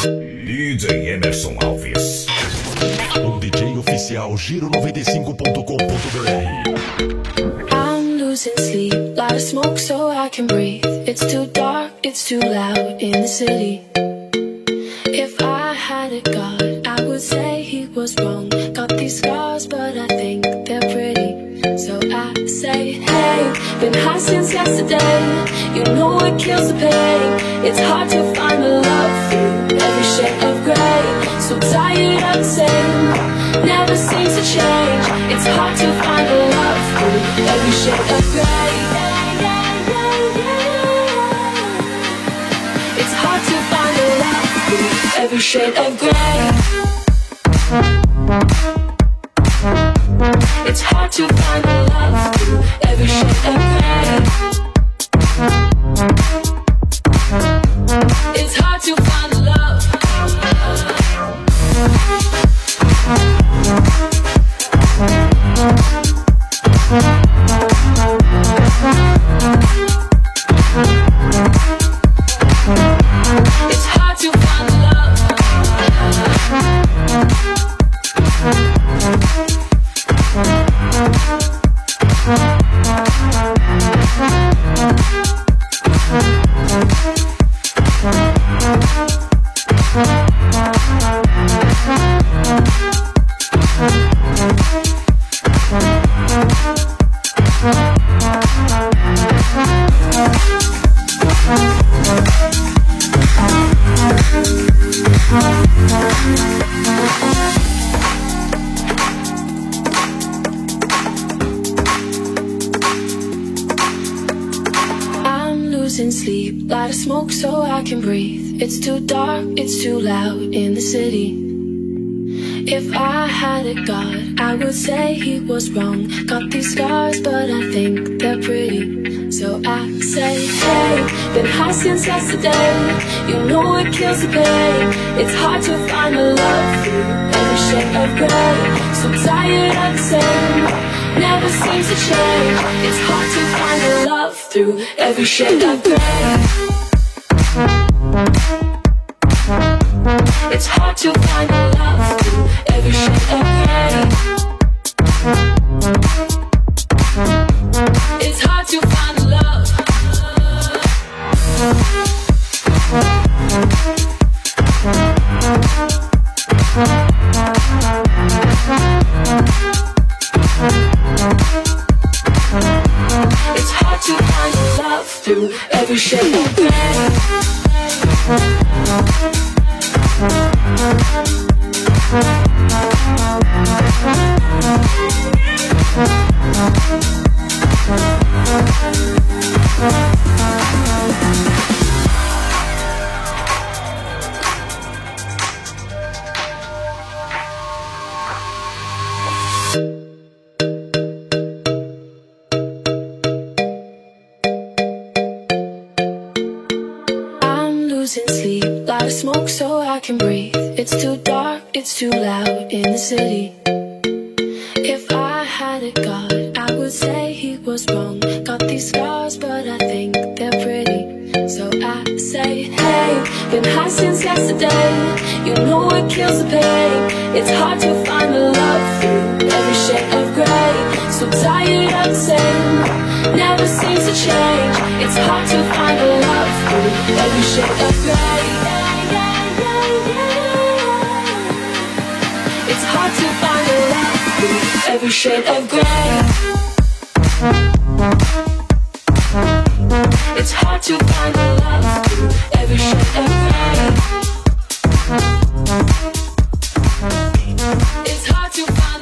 DJ Emerson Alves. O DJ oficial Giro95.com.br. I'm losing sleep, light a smoke so I can breathe. It's too dark, it's too loud in the city. If I had a god, I would say he was wrong. Got these scars, but I think they're pretty. So I say, hey, been high since yesterday. You know it kills the pain. It's hard to find the love through every shade of grey. So tired of the same, never seems to change. It's hard to find the love through every shade of grey. It's hard to find the love through every shade of grey. It's hard to find the love through every shade of grey. It's hard to find the love. It's hard to find the love. Sleep, light a smoke so I can breathe. It's too dark, it's too loud in the city. If I had a god, I would say he was wrong. Got these scars, but I think they're pretty. So I say, hey, been high since yesterday. You know it kills the pain. It's hard to find the love through every shade of grey. So tired of the same, never seems to change. It's hard to find the love through every shade of grey. It's hard to find the love through every shade of grey. It's hard to find the love. It's hard to find the love through every shade of grey. Sleep, light a smoke so I can breathe. It's too dark, it's too loud in the city. If I had a god, I would say he was wrong. Got these scars, but I think they're pretty. So I say, hey, been high since yesterday. You know it kills the pain. It's hard to find the love through every shade of grey. So tired of the same, never seems to change. It's hard to find the love through every shade of grey. It's hard to find the love through every shade of grey. It's hard to find the love through every shade of grey. It's hard to find